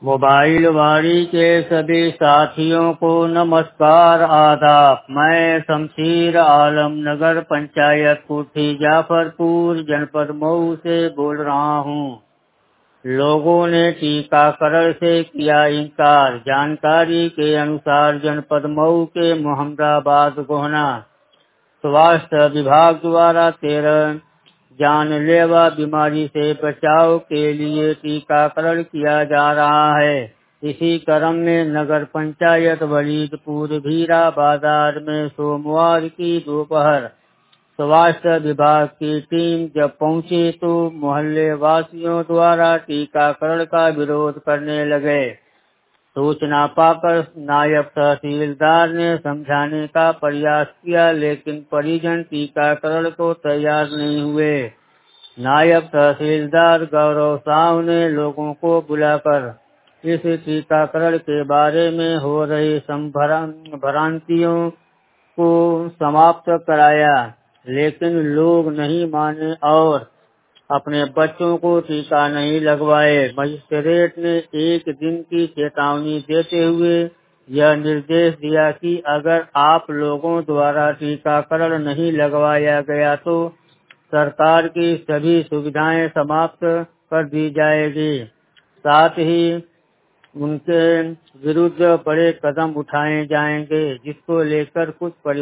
Mobile वाणी के सभी साथियों को नमस्कार आदाब। मैं शमशीर आलम नगर पंचायत कोठी जाफरपुर जनपद मऊ से बोल रहा हूँ। लोगों ने टीकाकरण से किया इनकार। जानकारी के अनुसार जनपद मऊ के मोहम्मदाबाद गोहना स्वास्थ्य विभाग द्वारा 13 जानलेवा बीमारी से बचाव के लिए टीकाकरण किया जा रहा है। इसी क्रम में नगर पंचायत वलीदपुर भीरा बाजार में सोमवार की दोपहर स्वास्थ्य विभाग की टीम जब पहुंची तो मोहल्ले वासियों द्वारा टीकाकरण का विरोध करने लगे। सूचना पाकर नायब तहसीलदार ने समझाने का प्रयास किया, लेकिन परिजन टीकाकरण को तैयार नहीं हुए। नायब तहसीलदार गौरव साव ने लोगों को बुलाकर इस टीकाकरण के बारे में हो रही भ्रांतियों को समाप्त कराया, लेकिन लोग नहीं माने और अपने बच्चों को टीका नहीं लगवाए। मजिस्ट्रेट ने एक दिन की चेतावनी देते हुए यह निर्देश दिया कि अगर आप लोगों द्वारा टीकाकरण नहीं लगवाया गया तो सरकार की सभी सुविधाएं समाप्त कर दी जाएगी। साथ ही उनके विरुद्ध बड़े कदम उठाए जाएंगे, जिसको लेकर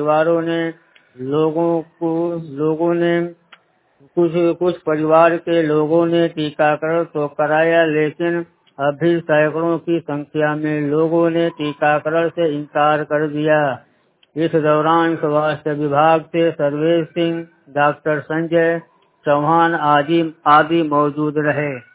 कुछ परिवार के लोगों ने टीकाकरण तो कराया, लेकिन अब भी सैकड़ों की संख्या में लोगों ने टीकाकरण से इनकार कर दिया। इस दौरान स्वास्थ्य विभाग से सर्वेश सिंह, डॉक्टर संजय चौहान आदि मौजूद रहे।